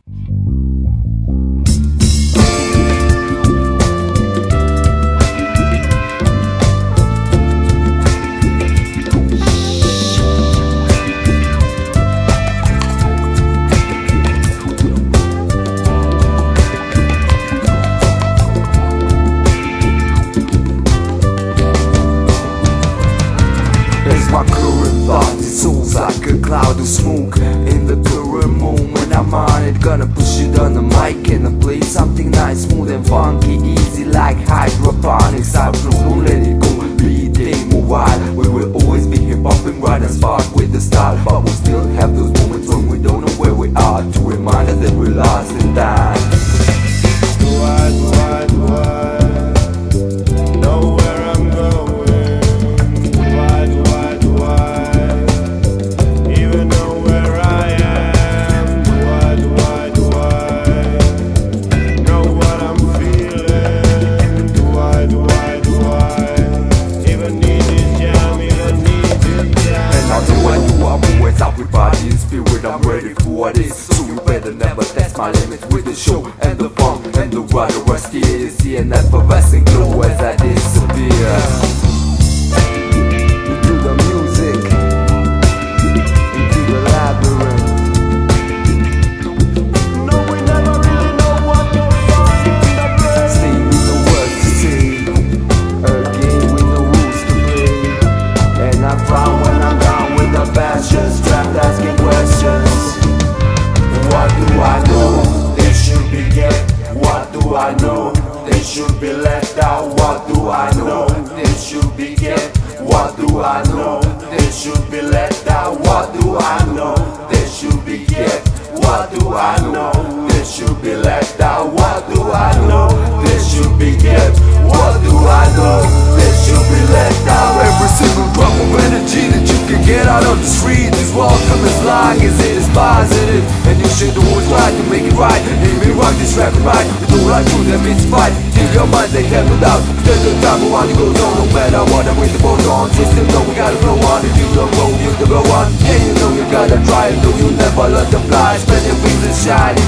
My current thought, it sounds like a cloud of smoke in the current moment I'm on it. Gonna push it on the mic and play something nice, smooth and funky, easy like hydroponics. I don't let it go, be it a while. We will always be hip-hop and right and spark with the style, but we still have those moments when we don't know where we are, to remind us that we're lost in time. Know where I'm going. Everybody in spirit, I'm ready for what is. So you better never test my limits with the show and the funk and the rider rusty AC and effervescing glow as I disappear into the music, into the labyrinth. No, we never really know what goes on in the brain. Stay with the words to say, a game with no rules to play. And I frown when I'm down with the passion, strapped asking questions. What do I know? They should be kept. What do I know? They should be left out. What do I know? They should be kept. What do I know? They should be left out. What do I know? They should be kept. What do I know? They should be left out. What do I know? They should be kept. What do I know? They should be left out. Every single drop of energy that you can get out on the street is welcome as long as it is positive. And you should always try to make it right. Hear me rock this record right. You don't like to them, it's fight. Till your mind they have no doubt. There's no time for one to go down. No matter what, I'm with the boat on. We still know we gotta blow on. If you don't go, you can blow on. Yeah, you know you gotta try. Though you never learn to fly. Spread your wings and shine.